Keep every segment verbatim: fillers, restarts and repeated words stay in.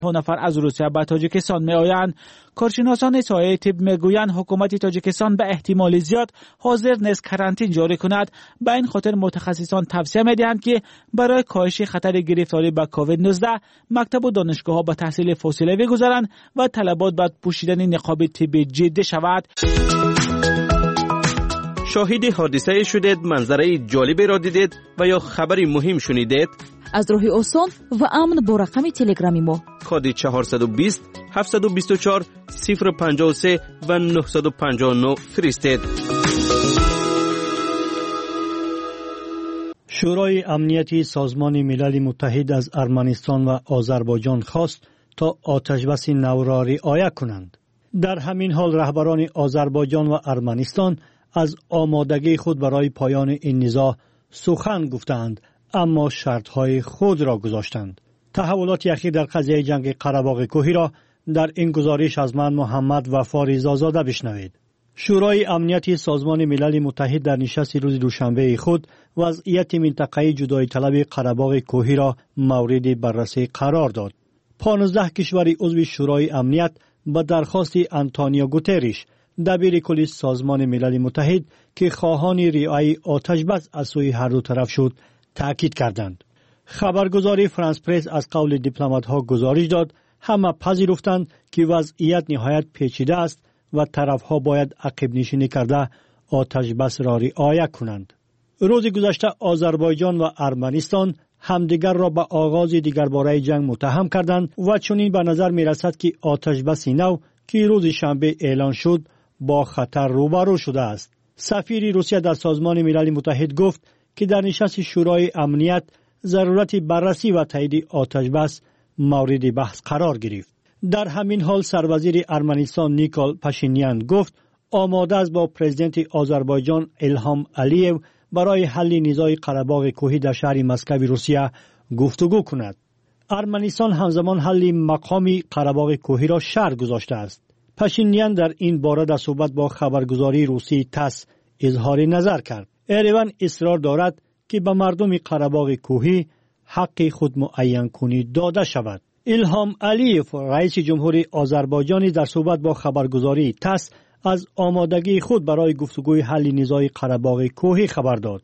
نفر از روسیه به تاجیکستان می آیند. کارشناسان سایه طب می گویند حکومت تاجیکستان به احتمال زیاد حاضر نیست کرانتین جاری کند. به این خاطر متخصصان توصیه می دهند که برای کاهش خطر گرفتاری به کووید نوزده مکتب و دانشگاه ها به تحصیل فاصله گذارند و طلبات باید پوشیدن نقاب طبی جدی شود. شاهد حادثه شدید، منظره جالبی را دیدید و یا خبری مهم شنیدید؟ از راه آسان و امن با رقم تلگرامی ما کد چهارصد و بیست هفتصد و بیست و چهار صفر پنجاه و سه و نهصد و پنجاه و نه فرستید. شورای امنیتی سازمان ملل متحد از ارمنستان و آذربایجان خواست تا آتشبس نو را رعایت کنند. در همین حال رهبران آذربایجان و ارمنستان از آمادگی خود برای پایان این نزاع سخن گفتند، اما شرطهای خود را گذاشتند. تحولات اخیر در قضیه جنگ قره‌باغ کوهی را در این گزارش از من محمد وفا رضازاده بشنوید. شورای امنیتی سازمان ملل متحد در نشست روز دوشنبه خود وضعیت منطقه جدایی طلب قره‌باغ کوهی را مورد بررسی قرار داد. پانزده کشور عضو شورای امنیت به درخواست آنتونیو گوترش دبیر کل سازمان ملل متحد که خواهان رعایت آتشبس از سوی هر دو طرف شد تاکید کردند. خبرگزاری فرانس پرس از قول دیپلمات‌ها گزارش داد همه پذیرفتند که وضعیت نهایت پیچیده است و طرف‌ها باید عقب نشینی کرده آتشبس را رعایت کنند. روز گذشته آذربایجان و ارمنستان همدیگر را به آغاز دیگرباره جنگ متهم کردند و چنین به نظر می رسد که آتشبس نو که روز شنبه اعلان شد با خطر روبرو شده است. سفیر روسیه در سازمان ملل متحد گفت که در نشست شورای امنیت ضرورت بررسی و تایید آتشبس مورد بحث قرار گرفت. در همین حال سروزیر ارمنستان نیکول پاشینیان گفت آماده است با پرزیدنت آذربایجان الهام علیو برای حل نزاع قره‌باغ کوهی در شهر مسکو روسیه گفتگو کند. ارمنستان همزمان حل مقامی قره‌باغ کوهی را شرط گذاشته است. پاشینیان در این باره در صحبت با خبرگزاری روسی تاس اظهار نظر کرد. ایروان اصرار دارد که به مردم قره‌باغ کوهی حق خود معین کنی داده شود. الهام علیف رئیس جمهوری آذربایجان در صحبت با خبرگزاری تاس از آمادگی خود برای گفتگوی حل نزاع قره‌باغ کوهی خبر داد.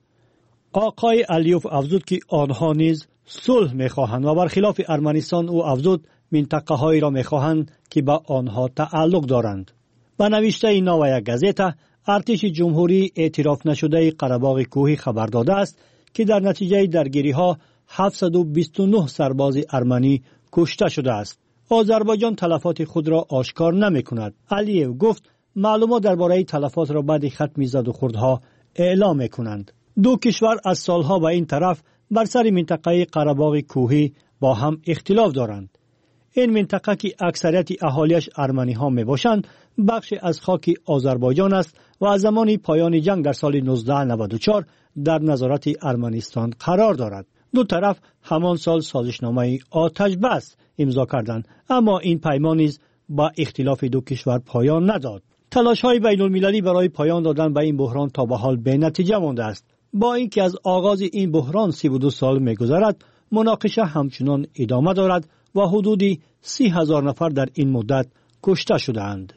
آقای علیوف افزود که آنها نیز صلح می‌خواهند و برخلاف ارمنستان او افزود منطقه‌هایی را می‌خواهند که به آنها تعلق دارند. به نوشته نویا گازتا ارتش جمهوری اعتراف نشده قره‌باغ کوهی خبر داده است که در نتیجه درگیری‌ها هفتصد و بیست و نه سرباز ارمنی کشته شده است. آذربایجان تلفات خود را آشکار نمی‌کند. علیو گفت معلومات درباره تلفات را بعد ختم زد و خوردها اعلام می‌کنند. دو کشور از سالها به این طرف بر سر منطقه قره‌باغ کوهی با هم اختلاف دارند. این منطقه که اکثریت اهالیش ارمنی ها می باشند بخش از خاک آذربایجان است و از زمان پایان جنگ در سال نوزده نود و چهار در نظارت ارمنستان قرار دارد. دو طرف همان سال سازشنامه آتشبس امضا کردند، اما این پیمان نیز با اختلاف دو کشور پایان نداد. تلاش های بین المللی برای پایان دادن به این بحران تا به حال به نتیجه مانده است. با اینکه از آغاز این بحران سی و دو سال می‌گذرد، مناقشه همچنان ادامه دارد و حدودی سی هزار نفر در این مدت کشته شدند.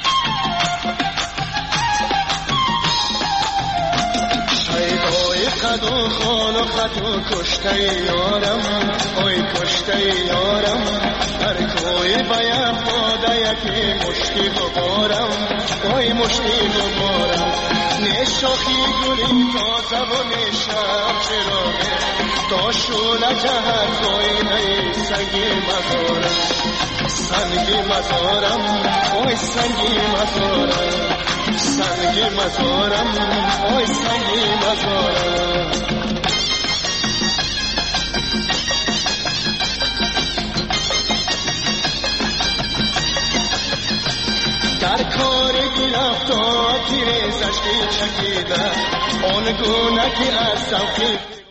خدو خان و خدو کشته یارم اوی کشته یارم هر کوی باید باده یکی مشتی ببارم اوی مشتی ببارم نشاخی گلی تازه و نشم چراغه تا شونه جهر کوی نی سنگی مزارم سنگی مزارم اوی سنگی مزارم سنگی مزارم اوی سنگی مزارم در کار گرفتاتی زشتی چکیده آن گونه که از سوکی.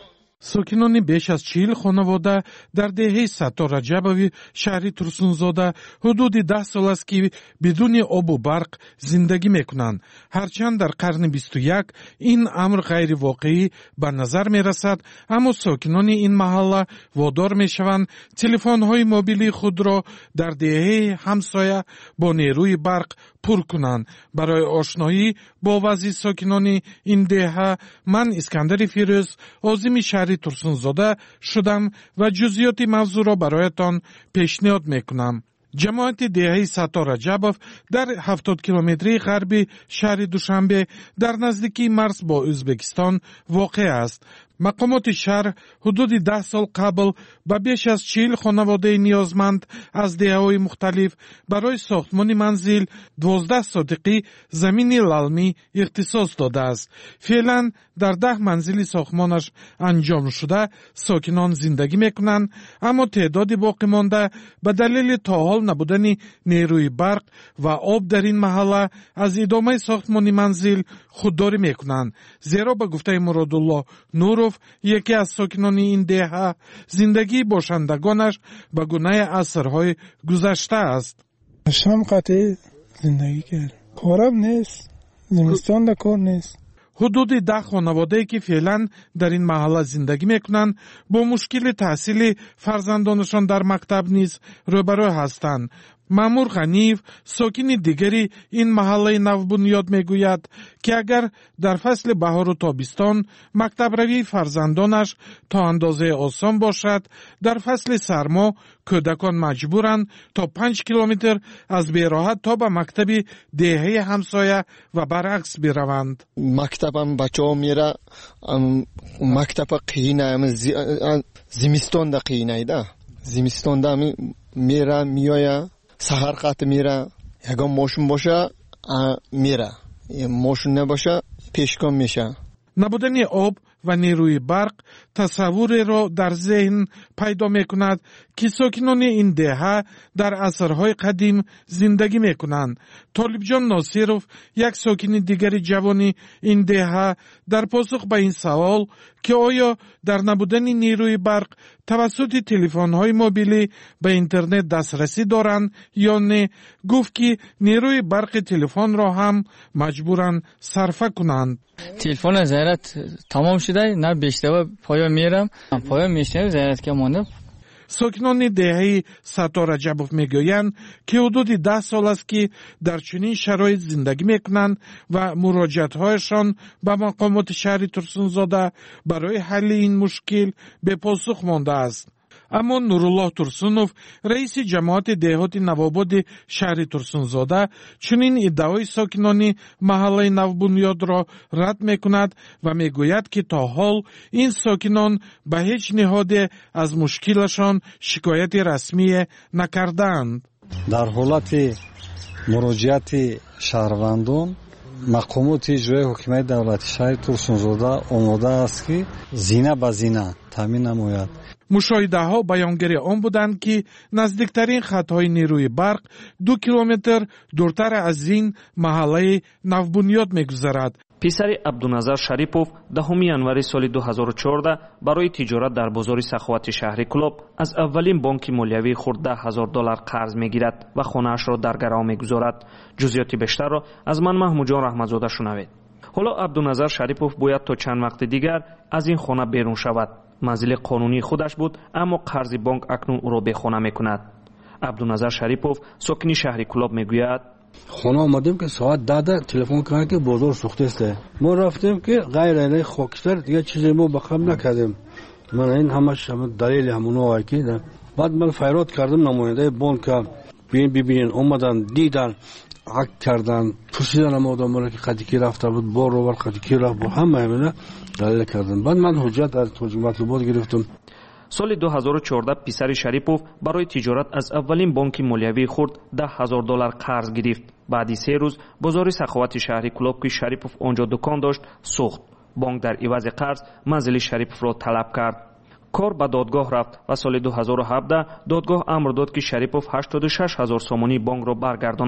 ساکنان بیش از چهل خانواده در دهه ستار رجبوی شهر ترسونزاده حدود ده سال است که بدون آب و برق زندگی میکنند. هرچند در قرن بیست و یک این امر غیر واقعی به نظر می رسد، اما ساکنان این محله وادار می شوند تلفن های موبیلی خود را در دهه همسایه با نیروی برق پر کنند. برای آشنایی با وضع ساکنان این دهه من اسکندر فیروز عازم شهر ترسونزاده شدم و جزئیات موضوع را برایتان پیشنهاد میکنم. جماعت دهه ستار رجبوف در هفتاد کیلومتری غربی شهر دوشنبه در نزدیکی مرز با ازبکستان واقع است. مقامات شهر حدود ده سال قبل به بیش از چهل خانواده نیازمند از دهه‌های مختلف برای ساختمان منزل دوازده صدقی زمین للمی اختصاص داده است. فعلا در ده منزل ساختمانش انجام شده ساکنان زندگی میکنند، اما تعداد باقی مانده به دلیل تا حال نبودن نیروی برق و آب در این محله از ادامه ساختمان منزل خودداری میکنند. زیرا به گفته مرادالله نورو یکی از ساکنان این دهه زندگی باشندگانش به گونه عصرهای گذشته است. شام قطعی زندگی کرد. کارم نیست. زمستان دا کار نیست. حدود ده خانواده که فعلا در این محله زندگی میکنند با مشکل تحصیل فرزندانشان در مکتب نیز روبرو هستند. مامور غنیف ساکن دیگری این محله نوبنیاد میگوید که اگر در فصل بهار و تابستان مکتب روی فرزندانش تا اندازه آسان باشد، در فصل سرما کودکان مجبورند تا پنج کیلومتر از بیراحت تا به مکتب دهه همسایه و برعکس بروند. مکتبم بچه ها میره، مکتب قینه، زمستان دا قینه ده، زمستان دا میره میایه، سحر قط میره، یکم ماشون باشه میره، ماشون نباشه پیشگام میشه. نبودن آب و نیروی برق تصوری را در ذهن پیدا میکند که ساکنان این دهه در عصرهای قدیم زندگی میکنند. طالب جان ناصیروف یک ساکن دیگر جوانی این دهه در پاسخ به این سوال که آیا در نبودن نیروی برق توسط تلفن‌های موبیلی به اینترنت دسترسی دارند یا نه، گفت که نیروی برق تلفن را هم مجبورند صرفه کنند. تلفن زیارت تمام شده، نه بیشتر پایا میرم، پایا میشتم زیارت که مانده. ساکنان دهه ستار رجبوف میگویند که حدود ده سال است که در چنین شرایط زندگی میکنند و مراجعت‌هایشان به مقامات شهر ترسونزاده برای حل این مشکل به پاسخ مانده است. اما نورالله ترسونوف رئیس جماعت دهات نوآباد شهر ترسونزاده چنین ادعای ساکنان محله نوبنیاد را رد میکند و میگوید که تا حال این ساکنان به هیچ نهاد از مشکلشان شکایت رسمی نکردند. در حالت مراجعت شهروندان مقامات اجرایی حکومت دولت شهر ترسونزاده آماده است که زینه به زینه تامین نماید. مشاهده ها بیانگری آن بودند که نزدیکترین خطهای نیروی برق دو کیلومتر دورتر از این محله نوبنیاد میگذرد. پسر عبدالنظر شریپوف دهم январи соли ду ҳазору чорда барои тиҷорат дар бозори саховати шаҳри Клоб аз аввалин бонки молиявии хурд даҳ ҳазор доллар қарз мегирад ва хонаашро дар гарав мегузорад. ҷузъиёти бештарро аз ман маҳмуҷон раҳматзода шунавед. ҳоло عبدالنظر шарипов бояд то чанд вақти дигар аз ин хона берун шавад. манзили қонунии худаш буд, аммо қарзи бонк акнун ӯро бехона мекунад. عبدالنظر шарипов сокини шаҳри Клоб мегӯяд: خونه آمدیم که ساعت ده ده تلفن کردن که بازار سوخته است. ما رفتیم که غیر علیه خاکستر دیگه چیزی ما بخم نکردیم. من این همش هم دلیل همونو آیکیدم. بعد من فیرات کردم نماینده بانک ببین ببینین اومدن دیدن عقد کردن پرسیدن اما آدم را که قدیکی رفته بود بار رو بر قدیکی رفت با همه همینه دلیل کردن. بعد من حجت از توجیه مطلوبات گرفتم. соли ду ҳазору чорда писари Шарипов барои тиҷорат аз аввалин бонки молиявии хурд даҳ ҳазор доллар қарз гирифт. баъди се рӯз бозори саховати шаҳри Клоб ки Шарипов онҷо дукон дошт сӯхт. бонк дар ивази қарз манзили Шариповро талаб кард. кор ба додгоҳ рафт ва соли ду ҳазору ҳабдаҳ додгоҳ амр дод ки Шарипов ҳаштоду шаш ҳазор сомонии бонкро баргардонад.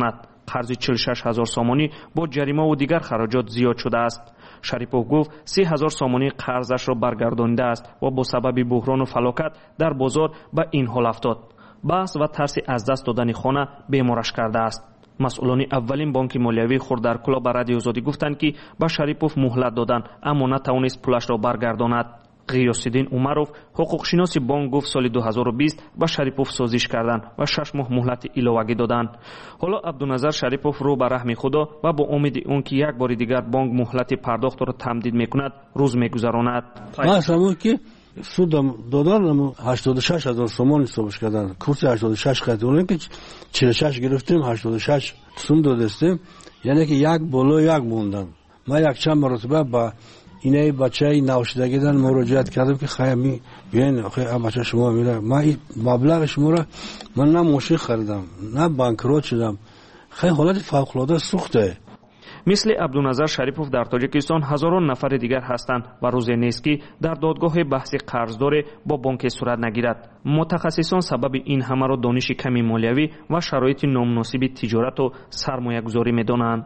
قرض چهل و شش هزار سامانی با جریمه و دیگر خراجات زیاد شده است. شریپوف گفت سی هزار سامانی قرضش را برگردانده است و با سبب بحران و فلاکت در بازار به این حال افتاد. بحث و ترس از دست دادن خانه بیمارش کرده است. مسئولان اولین بانک مالیوی خرد در کلاب به رادیو آزادی گفتند که به شریپوف مهلت دادند اما نتوانست پولش را برگرداند. غیاس‌الدین عمروف حقوقشناس بانک گفت سال دو هزار و بیست با شریپوف سازش کردند و شش ماه مهلت علاوه‌ای دادند. حالا عبدالنظر شریپوف رو به رحم خدا و با امید اون که یک بار دیگر بانک مهلت پرداخت را تمدید میکند روز میگذراند. مثلا که سود دادن هشتاد و شش هزار سوم حسابش کردن، کورس هشتاد و شش خریدیم که چهل و شش گرفتیم، هشتاد و شش سوم دادستیم، یعنی که یک بالا یک موندن. ما یک چند مرتبه با اینای بچه‌ای نوشیدگی دادن مراجعت کردم که خیلی بیاین آخه بچه شما میره، ما این مبلغ شما را من نه ماشین خریدم نه بانکرات شدم، خیلی حالت فوق‌العاده سخته. مثل عبدالنظر شریپوف در تاجیکستان هزاران نفر دیگر هستند و روزی نیست که در دادگاه بحث قرضدار با بانک صورت نگیرد. متخصصان سبب این همه را دانش کمی مالیوی و شرایط نامناسب تجارت و سرمایه گذاری می‌دانند.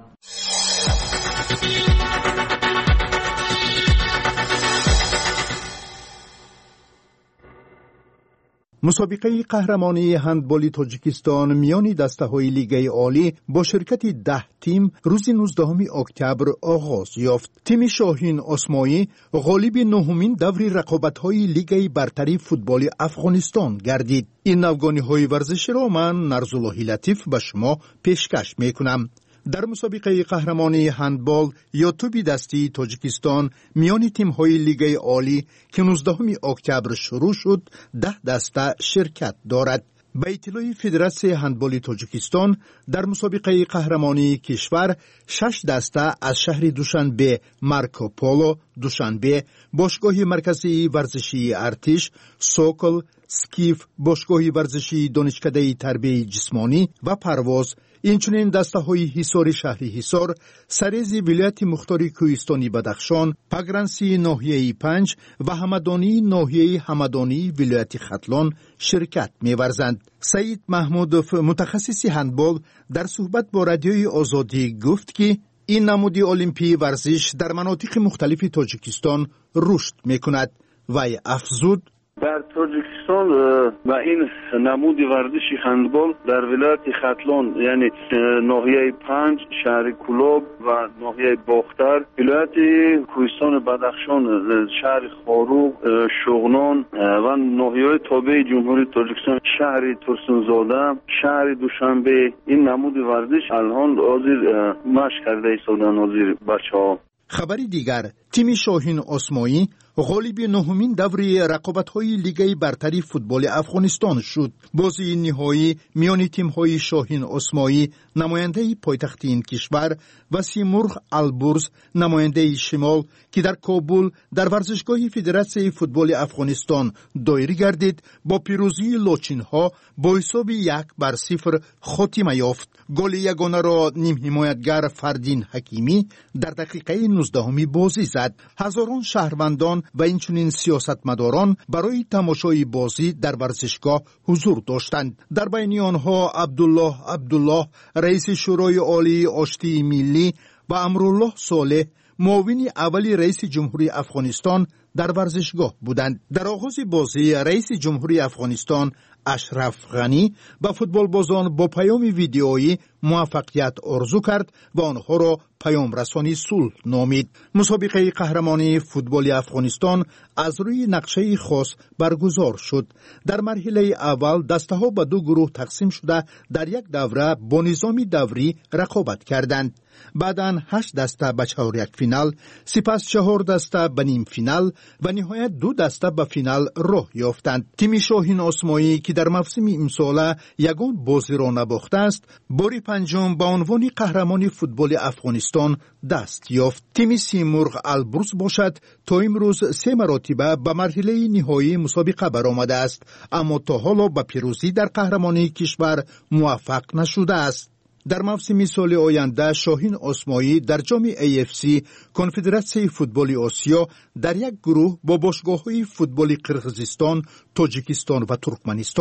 مسابقه قهرمانی هندبال تاجیکستان میان دسته‌های لیگ عالی با شرکت ده تیم روز نوزدهم اکتبر آغاز یافت. تیم شاهین اسماعی غالب نهمین دور رقابت‌های لیگ برتری فوتبال افغانستان گردید. این نوگانی‌های ورزشی را من نرزالله لطیف به شما پیشکش می‌کنم. در مسابقه قهرمانی هندبال یا توپ دستی تاجیکستان میان تیم‌های لیگ عالی که نوزدهم اکتبر شروع شد، ده دسته شرکت دارد. به اطلاع فدراسیون هندبال تاجیکستان در مسابقه قهرمانی کشور شش دسته از شهر دوشنبه مارکوپولو دوشنبه، باشگاه مرکزی ورزشی ارتش، سوکل، سکیف، باشگاه ورزشی دانشکده تربیت جسمانی و پرواز، اینچنین دسته های حصار شهری حصار، سریز ولایت مختار کوهستانی بدخشان، پگرنسی ناحیه پنج و همدانی ناحیه همدانی ولایت ختلان شرکت می‌ورزند. سعید محمودوف متخصص هندبال در صحبت با رادیوی آزادی گفت که این نمود المپی ورزش در مناطق مختلف تاجیکستان رشد می‌کند و افزود در تاجیکستان و این نمود ورزشی هندبال در ولایت ختلان یعنی ناحیه پنج، شهر کلاب و ناحیه باختر، ولایت کوهستان بدخشان، شهر خاروق، شغنان و ناحیه تابع جمهوری تاجیکستان، شهر ترسنزاده، شهر دوشنبه، این نمود ورزش الان حاضر مشق کرده ایستادن حاضر بچه‌ها. خبری دیگر، تیم شاهین اسماعی غالب نهمین دوره رقابت‌های لیگ برتری فوتبال افغانستان شد. بازی نهایی میان تیم‌های شاهین اسماعی نماینده پایتخت این کشور و سیمرغ البرز نماینده شمال که در کابل در ورزشگاه فدراسیون فوتبال افغانستان دایر گردید با پیروزی لاچین‌ها با حساب یک بر صفر خاتمه یافت. گل یگانه را نیم حمایتگر فردین حکیمی در دقیقه نوزدهم بازی زد. هزاران شهروندان و اینچنین سیاستمداران برای تماشای بازی در ورزشگاه حضور داشتند. در بین آنها عبدالله عبدالله رئیس شورای عالی آشتی ملی و امرالله صالح معاون اولی رئیس جمهوری افغانستان در ورزشگاه بودند. در آغاز بازی رئیس جمهوری افغانستان اشرف غنی با فوتبال بازان با پیام ویدیویی موفقیت آرزو کرد و آنها را پیام رسانی صلح نامید. مسابقه قهرمانی فوتبال افغانستان از روی نقشه خاص برگزار شد. در مرحله اول دسته ها به دو گروه تقسیم شده در یک دوره با نظام دوری رقابت کردند. بعداً هشت دسته به چهار یک فینال، سپس چهار دسته به نیم فینال و نهایت دو دسته به فینال راه یافتند. تیم شاهین اسماعی که در موسم امسال یگان بازی را نباخته است، باری پنجم به عنوان قهرمان فوتبال افغانستان دست یافت. تیم سیمرغ البرز باشد تا امروز سه مرتبه به مرحله نهایی مسابقه برآمده است، اما تا حالا به پیروزی در قهرمانی کشور موفق نشده است. در موسم سال آینده شاهین اسماعی در جام ای اف سی کنفدراسیون فوتبال آسیا در یک گروه با باشگاه‌های فوتبال قرقیزستان، تاجیکستان و ترکمنستان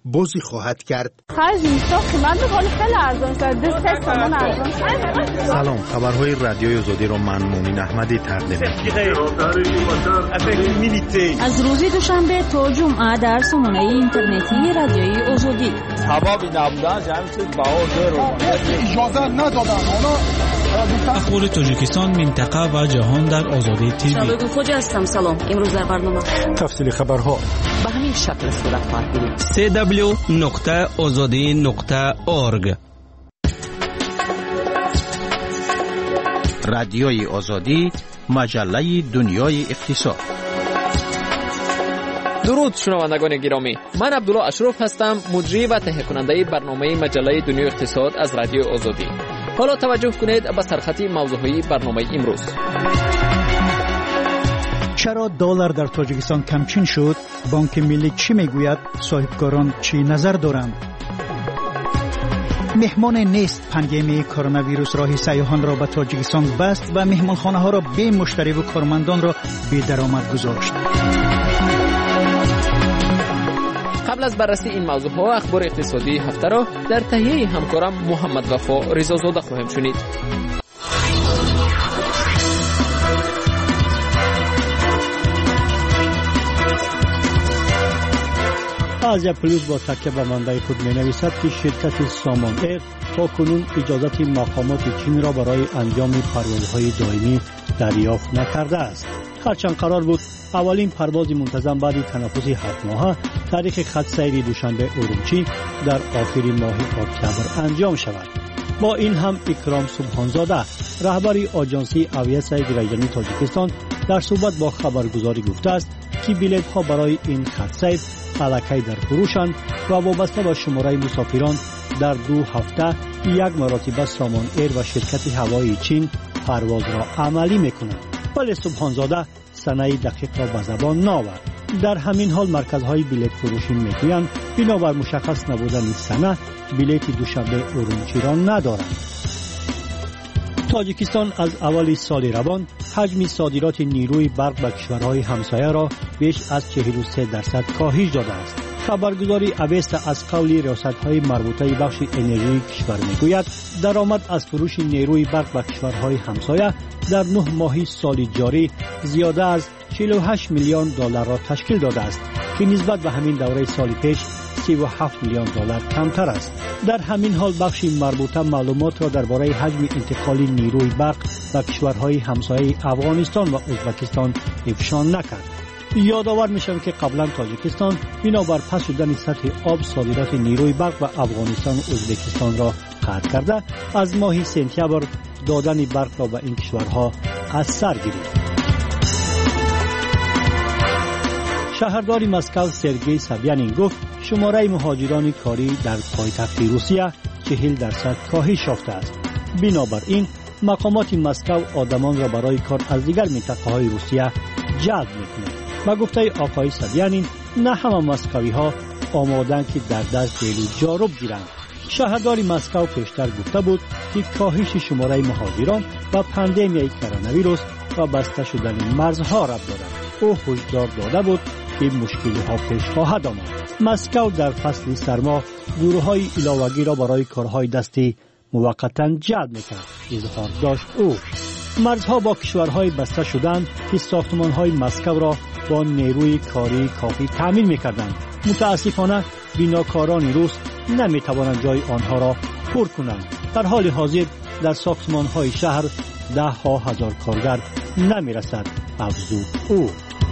بازی خواهد کرد. سلام، خبرهای رادیوی آزادی را من مومن احمدی تقدیم می‌کنم. از روز دوشنبه تا جمعه در سامانه اینترنتی رادیوی آزادی. سبب نبودن جمع چیز باور اجازه ندادن. اخبار تاجیکستان، منطقه و جهان در آزادی تیوی. شباب خوجا هستم. سلام. امروز در برنامه تفصیل خبرها به همین شکل صورت خواهد گرفت. سی دبلیو نقطه آزادی نقطه اورگ. رادیوی آزادی، مجله دنیای اقتصاد. درود شنوندگان گرامی، من عبدالله اشرف هستم، مجری و تهیه کننده برنامه مجله دنیای اقتصاد از رادیو آزادی. حالا توجه کنید به سرخط موضوعی برنامه امروز. چرا دلار در تاجیکستان کمچین شد؟ بانک ملی چی میگوید؟ صاحبکاران چی نظر دارند؟ مهمان نیست پاندمی کرونا ویروس راه سیاحان را به تاجیکستان بست و مهمانخانه ها را بی مشتری و کارمندان را بی درآمد گذاشت. قبل از بررسی این موضوع ها، اخبار اقتصادی هفته را در تهیه همکارم محمد وفا رضازاده خواهیم شنید. آزیا پلوس با تکیه به منبع خود می نویسد که شرکت سامان ایر تا کنون اجازت مقامات چین را برای انجام پروازهای دائمی دریافت نکرده است. هرچند قرار بود اولین پرواز منتظم بعد تنفس هفت ماهه تاریخ خط سیر دوشنبه اورمچی در آخر ماه اکتبر انجام شود. با این هم اکرام سبحانزاده رهبر آژانسی اویسای گریجانی تاجیکستان در صحبت با خبرگزاری گفته است که بلیط ها برای این خط سیر الکی در فروشند و وابسته به شماره مسافران در دو هفته یک مرتبه سامان ایر و شرکت هوایی چین پرواز را عملی میکنند. ولی سبحانزاده سنه دقیق را به زبان نآورد. در همین حال مرکزهای بلیط فروشی میگویند بنابر مشخص نبودن سنه بلیط دوشنبه اورمچی را ندارند. تاجیکستان از اول سال روان حجم صادرات نیروی برق به کشورهای همسایه را بیش از چهل و سه درصد کاهش داده است. خبرگزاری اویسا از قول ریاست‌های مربوطه بخش انرژی کشور میگوید درآمد از فروش نیروی برق به کشورهای همسایه در نه ماهی سال جاری زیاده از چهل و هشت میلیون دلار را تشکیل داده است که نسبت به همین دوره سال پیش سی و هفت میلیون دلار کمتر است. در همین حال بخش مربوطه معلومات را درباره حجم انتقال نیروی برق به کشورهای همسایه افغانستان و ازبکستان افشا نکرد. یادآور میشم که قبلا تاجیکستان بنابر پس شدن سطح آب صادرات نیروی برق به افغانستان و ازبکستان را قطع کرده از ماه سپتامبر دادن برق را به این کشورها از سر گرفت. شهردار مسکو سرگئی سابیانین گفت شماره مهاجران کاری در پایتخت روسیه چهل درصد کاهش یافته است. بنابراین مقامات مسکو آدمان را برای کار از دیگر منطقه‌های روسیه جلب می‌کنند. با گفته آقای سابیانین نه همه مسکوی ها آمادن که در دست جلو جارب گیرند. شهردار مسکو پیشتر گفته بود که کاهش شماره مهاجران و پاندمی کرونا ویروس و بسته شدن مرزها ربط دارد. او هشدار داده بود که مشکلی ها پیش خواهد آمد. مسکو در فصل سرما گروه های علاوگی را برای کارهای دستی موقتا جلب میکرد. اظهار داشت او. مرزها با کشورهای بسته شدند که ساختمانهای مسکو را با نیروی کاری کافی تامین میکردند. متاسفانه بیناکاران روس نمیتوانند جای آنها را پر کنند. در حال حاضر در ساختمانهای شهر ده ها هزار کارگر نمیرسد. افزود او.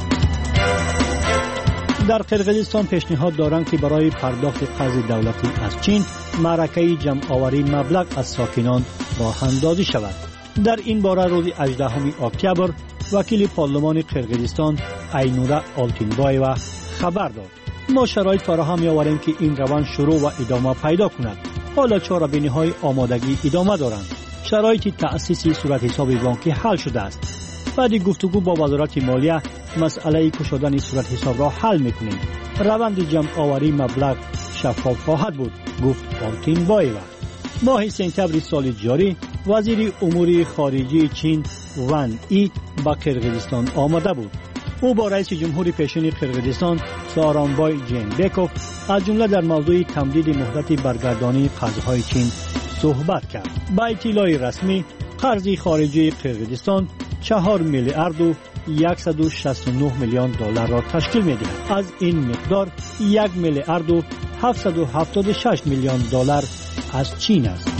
در قرقیزستان پیشنهاد دارند که برای پرداخت قرض دولتی از چین معرکه جمع آوری مبلغ از ساکنان راه اندازی شود. در این باره روز هجدهم اکتبر وکیل پارلمان قرقیزستان اینورا آلتینبایوا خبر داد ما شرایط فراهم می‌آوریم که این روند شروع و ادامه پیدا کند. حالا چاره‌بینی‌های آمادگی ادامه دارند. شرایط تأسیس صورت حساب بانکی حل شده است. بعد گفتگو با وزارت مالیه مسئله گشودن صورت حساب را حل می‌کنیم. روند جمع آوری مبلغ شفاف خواهد بود، گفت آلتینبایوا. ماه سپتامبر سال جاری وزیر امور خارجه چین وان ای با قرقیزستان آمده بود. او با رئیس جمهور پیشین قرقیزستان سارانبای جینبکوف از جمله در موضوع تمدید مهلت برگردانی قرضهای چین صحبت کرد. با اطلاع رسمی قرض خارجی قرقیزستان چهار میلیارد و صد و شصت و نه میلیون دلار را تشکیل می‌دهد. از این مقدار یک میلیارد و هفتصد و هفتاد و شش میلیون دلار از چین است.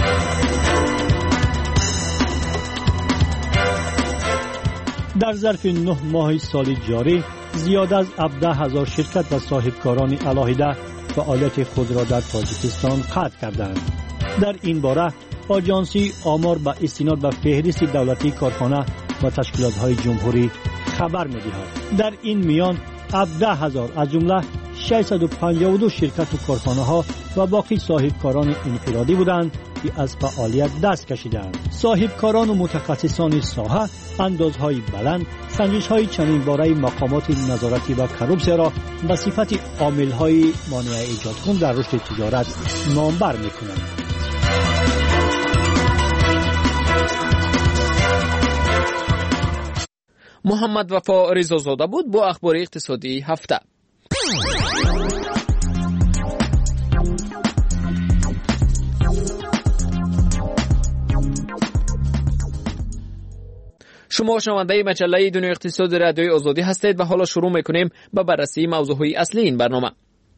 در ظرف نه ماه سال جاری زیاد از هفده هزار شرکت و صاحبکاران علاهده فعالیت خود را در تاجیکستان قطع کردند. در این باره آژانسی آمار با استناد به فهرست دولتی کارخانه و تشکیلات‌های جمهوری خبر می‌دهد. در این میان هفده هزار از جمله ششصد و پنجاه و دو شرکت و کارخانه‌ها و باقی صاحبکاران انفرادی بودند که از فعالیت دست کشیدند. صاحبکاران و متخصصان ساحه اندازهای بلند سنجش‌های چنین باره مقامات نظارتی و کروپسیا را به صفت عامل‌های مانع ایجاد کننده در رشد تجارت نامبر می‌کنند. محمد وفا رضازاده بود با اخبار اقتصادی هفته. شما شنونده مجله دنیای اقتصاد رادیوی آزادی هستید و حالا شروع میکنیم با بررسی موضوعهای اصلی این برنامه.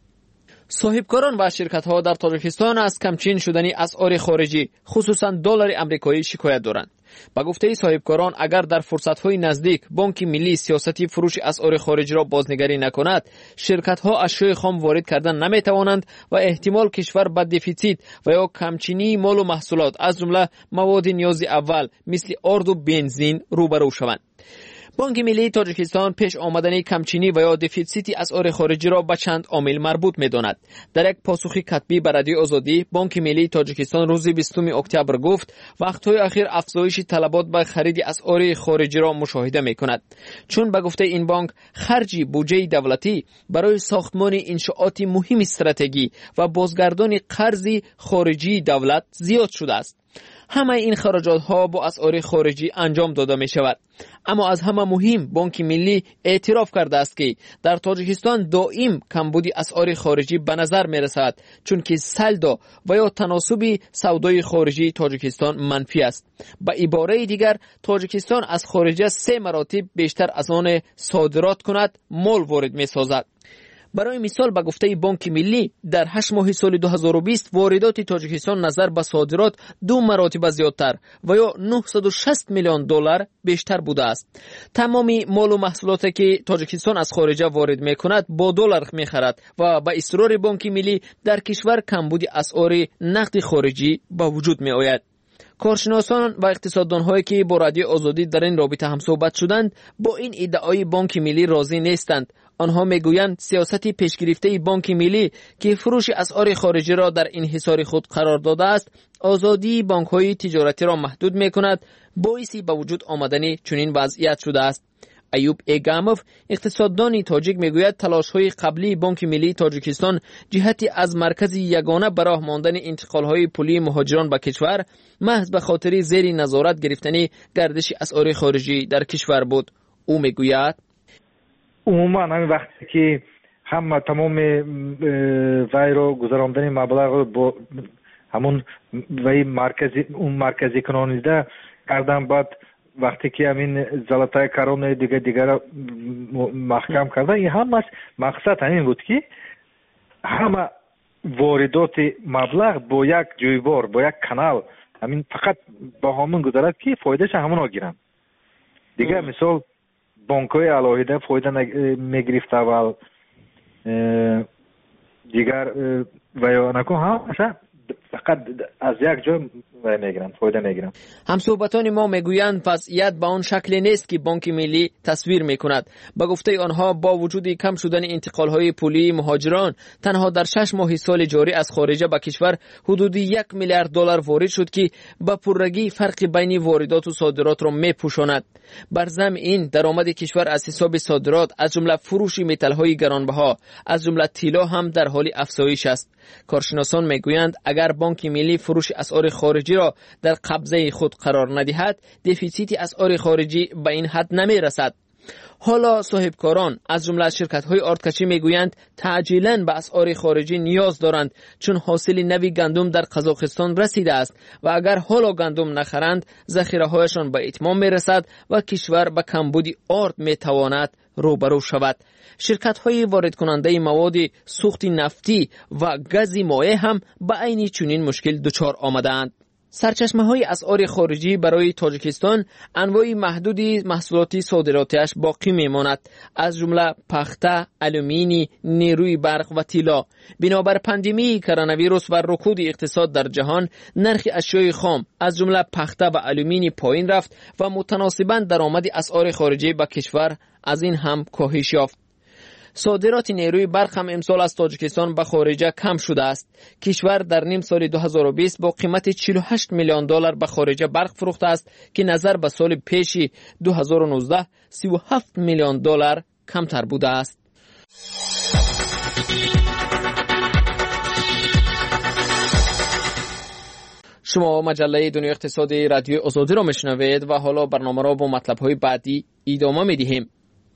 صاحبکاران و شرکت‌ها در تاجیکستان از کمچین شدنی اسعار خارجی خصوصا دلار آمریکایی شکایت دارند. با گفته صاحبکاران اگر در فرصت‌های نزدیک بانک ملی سیاستی فروش اسعار خارجی را بازنگری نکند، شرکت‌ها اشیاء خام وارد کردن نمی‌توانند و احتمال کشور به دفیسیت و یا کمچینی مال و محصولات از جمله مواد نیاز اول مثل آرد و بنزین روبرو شوند. بانک ملی تاجیکستان پیش آمدن کمچینی و یا دفیسیت اسعار خارجی را به چند عامل مربوط می‌داند. در یک پاسخی کتبی به رادیو آزادی، بانک ملی تاجیکستان روز بیستم اکتبر گفت وقت‌های اخیر افزایش طلبات به خرید اسعار خارجی را مشاهده می‌کند، چون به گفته این بانک خرج بودجه دولتی برای ساختمان انشاءات مهم استراتژی و بازگردان قرض خارجی دولت زیاد شده است. همه این خراجات ها با اسعار خارجی انجام داده می شود. اما از همه مهم بانک ملی اعتراف کرده است که در تاجیکستان دائم کمبود اسعار خارجی به نظر می رسد، چون که سلدا و یا تناسب سودای خارجی تاجیکستان منفی است. به عباره دیگر تاجیکستان از خارجه سه مراتب بیشتر از آن صادرات کند مال وارد می سازد. برای مثال به گفته بانک ملی در هشت ماه سال دو هزار و بیست واردات تاجیکستان نظر به صادرات دو مراتب زیادتر و یا نهصد و شصت میلیون دلار بیشتر بوده است. تمامی مال و محصولاتی که تاجیکستان از خارجه وارد میکند با دلار میخرد و به اصرار بانک ملی در کشور کمبود اسعار نقد خارجی به وجود می آید. کارشناسان و اقتصاددان‌هایی که با رادیو آزادی در این رابطه هم صحبت شدند با این ادعای بانک ملی راضی نیستند. آنها میگویند سیاست پیشگرفته بانک ملی که فروش اسعار خارجی را در انحصار خود قرار داده است، آزادی بانک‌های تجارتی را محدود می‌کند، باعث به وجود آمدن چنین وضعیت شده است. ایوب ایگاموف اقتصاددان تاجیک میگوید تلاش‌های قبلی بانک ملی تاجیکستان جهتی از مرکز یگانه برای ماندن انتقال‌های پولی مهاجران به کشور محض به خاطر زیر نظارت گرفتن گردش اسعار خارجی در کشور بود. او میگوید عموما همین وقتی که هم تمام وای رو گذراندن مبلغ با همون وای مرکزی اون مرکزی کنانیده کردن، بعد وقتی که همین زلاتای کارون دیگه دیگه را محکم کردن، این همش مقصد همین بود که همه واردات مبلغ با یک جویبار با یک کانال همین فقط با همون گذرد که فایدهش همون ها گیرن دیگه. مثال بانک‌های علاهده فایده میگرفت اول دیگر و یا نکن همشه فقط از یک جای میگیرن فایده میگیرن. همصحبتان ما میگویند وضعیت به آن شکل نیست که بانک ملی تصویر میکند. به گفته آنها با وجود کم شدن انتقال‌های پولی مهاجران تنها در شش ماه سال جاری از خارجه به کشور حدود یک میلیارد دلار وارد شد که با پررگی فرق بین واردات و صادرات را میپوشاند. بر ضمن این درآمد کشور از حساب صادرات از جمله فروش متال‌های گرانبها از جمله طلا هم در حال افزایش است. کارشناسان میگویند اگر بانک ملی فروش اسعار خارجی را در قبضه خود قرار ندهد، دفیسیت اسعار خارجی به این حد نمی رسد. حالا صاحبکاران از جمله شرکت‌های آردکشی میگویند تعجیلاً به اسعار خارجی نیاز دارند، چون حاصل نوی گندم در قزاقستان رسیده است و اگر حالا گندم نخرند ذخیره‌هایشان به اتمام میرسد و کشور به کمبودی آرد میتواند روبرو شود. شرکت‌های وارد کننده مواد سوخت نفتی و گاز مایع هم به عین چنین مشکل دچار آمدند. سرچشمه‌های اسعار خارجی برای تاجیکستان انواع محدودی محصولات صادراتیش باقی میماند، از جمله پخته، آلومینی، نیروی برق و طلا. بنابر پاندمی کرونا ویروس و رکود اقتصاد در جهان، نرخ اشیاء خام از جمله پخته و آلومینی پایین رفت و متناسباً درآمد اسعار خارجی به کشور از این هم کاهش یافت. صادرات نیروی برق هم امسال از تاجیکستان به خارج کم شده است. کشور در نیم سال دو هزار و بیست با قیمت چهل و هشت میلیون دلار به خارج برق فروخته است که نظر به سال پیش دو هزار و نوزده سی و هفت میلیون دلار کمتر بوده است. شما مجله دنیا اقتصادی رادیو آزادی را میشنوید و حالا برنامه را با مطلب‌های بعدی ادامه می‌دهیم.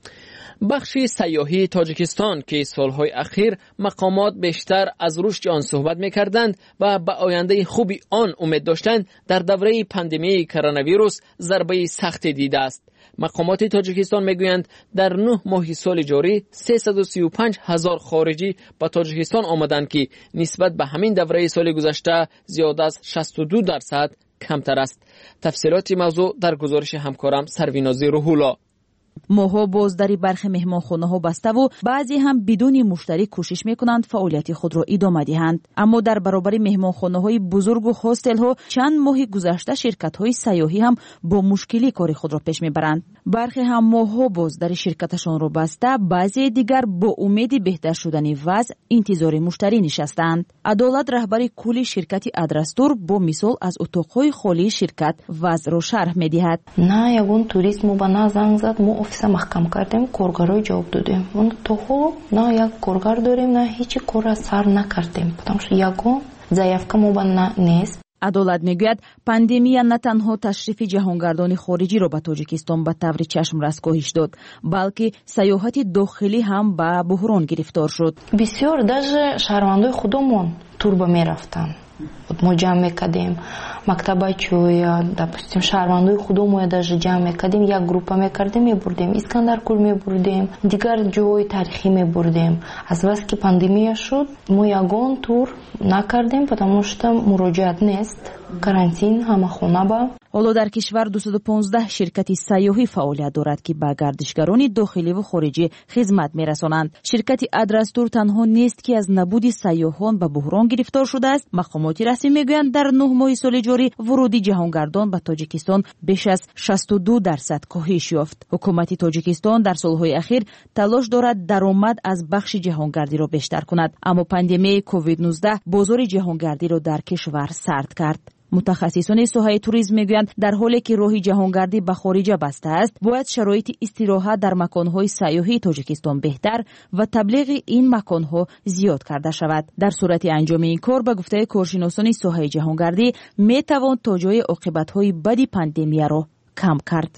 بخش سیاحی تاجیکستان که سالهای اخیر مقامات بیشتر از رشد آن صحبت می‌کردند و به آینده خوبی آن امید داشتند، در دوره پاندمی کرونا ویروس ضربه سختی دیده است. مقامات تاجیکستان میگویند در نه ماه سال جاری سیصد و سی و پنج هزار خارجی به تاجیکستان آمدند که نسبت به همین دوره سال گذشته زیاده از شصت و دو درصد کمتر است. تفصیلات موضوع در گزارش همکارم سروینازی روحولا. ماها باز در برخی مهمانخانه ها بسته و بعضی هم بدون مشتری کوشش میکنند فعالیت خود را ادامه دهند، اما در برابر مهمانخانه های بزرگ و هاستل ها چند ماه گذشته شرکت های سیاحی هم با مشکلی کار خود را پیش میبرند. برخی هم ماها باز در شرکتشان را بسته، بعضی دیگر با امید بهتر شدن وضع انتظار مشتری نشستند. عدالت رهبر کل شرکت ادرستور با مثال از اتاقهای خالی شرکت وضع را شرح میدهد. نه یگون توریست مو بنا زنگ زد، مو офиса маҳкам кардем, коргаро ҷавоб додем. Мон то ҳоло на як коргар дорем, на ҳеҷ корра сар накардем, потому что ягон заявка мо ба нест. عدالت میگوید پاندемیا نه تنها تشریف جهانگردان خارجی را به تاجیکستان به طور چشمرس کاهش داد، بلکه سیاحت داخلی هم به بحران گرفتار شد. بسیار даже шаҳрвандои худомон турба мерафтанд. мо ҷамъ мекардем мактабачӯ я допустим шаҳрвандои худомо я даже ҷамъ мекардем, як группа мекардем, мебурдем Искандаркӯл, мебурдем дигар ҷойи таърихӣ, мебурдем. аз вақте ки пандемия шуд мо ягон тур накардем, потому что муроҷиат нест, карантин, ҳама хона ба. حالا در کشور دویست و پانزده شرکت سیاحی فعالیت دارد که به گردشگران داخلی و خارجی خدمت می‌رسانند. شرکت ادرستور تنها نیست که از نبود سیاحان به بحران گرفتار شده است. مقامات رسمی میگویند در نه ماه سال جاری ورود جهانگردان به تاجیکستان بیش از شصت و دو درصد کاهش یافت. حکومت تاجیکستان در سالهای اخیر تلاش دارد درآمد از بخش جهانگردی را بیشتر کند، اما پاندمی کووید نوزده بازار جهانگردی را در کشور سرد کرد. متخصصان ساحه توریسم میگویند در حالی که راه جهانگردی به خارج بسته است، باید شرایط استراحت در مکانهای سیاحی تاجیکستان بهتر و تبلیغ این مکانها زیاد کرده شود. در صورت انجام این کار به گفته کارشناسان ساحه جهانگردی میتوان تا جای عاقبت‌های بد پاندمی را کم کرد.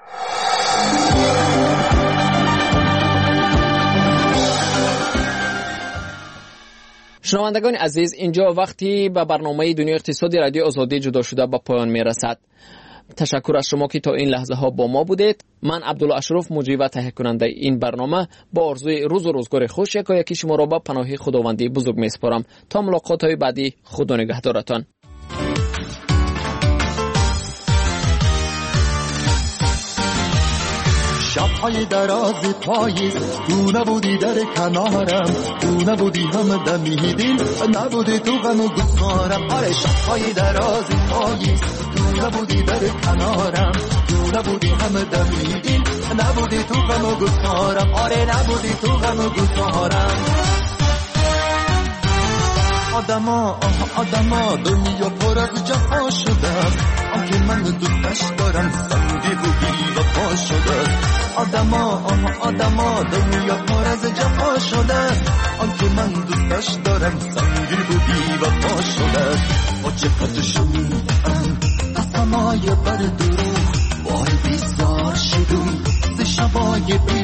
شنوندگان عزیز، اینجا وقتی به برنامه دنیا اقتصادی رادیو آزادی جدا شده به پایان میرسد. تشکر از شما که تا این لحظه ها با ما بودید. من عبدالله اشرف مجری و تهیه کننده این برنامه با آرزوی روز و روزگار خوش یکایکی شما را به پناه خداوندی بزرگ میسپارم. تا ملاقات های بعدی، خدا نگهدارتان. شب‌های دراز پاییز تو نبودی در کنارم، تو نبودی هم دمی دل، نبودی تو غم و گفتارم. آره شب‌های دراز پاییز تو نبودی در کنارم، تو نبودی هم دمی دل، نبودی تو غم و گفتارم. آره نبودی تو غم و گفتارم. آدما آدما دنیا پر از جفا شده، آنکه من دوستش دارم سنگی بودی و پا شده. آدما آدما دنیا پر از جفا شده، آنکه من دوستش دارم سنگی بودی و پا شده. با چقدر شدم قسمای بر دروغ، وای بیزار شدم ز شبای بی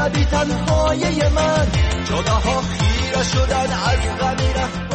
شبی تنهای من، جاده ها خیره شدن از غمی رفت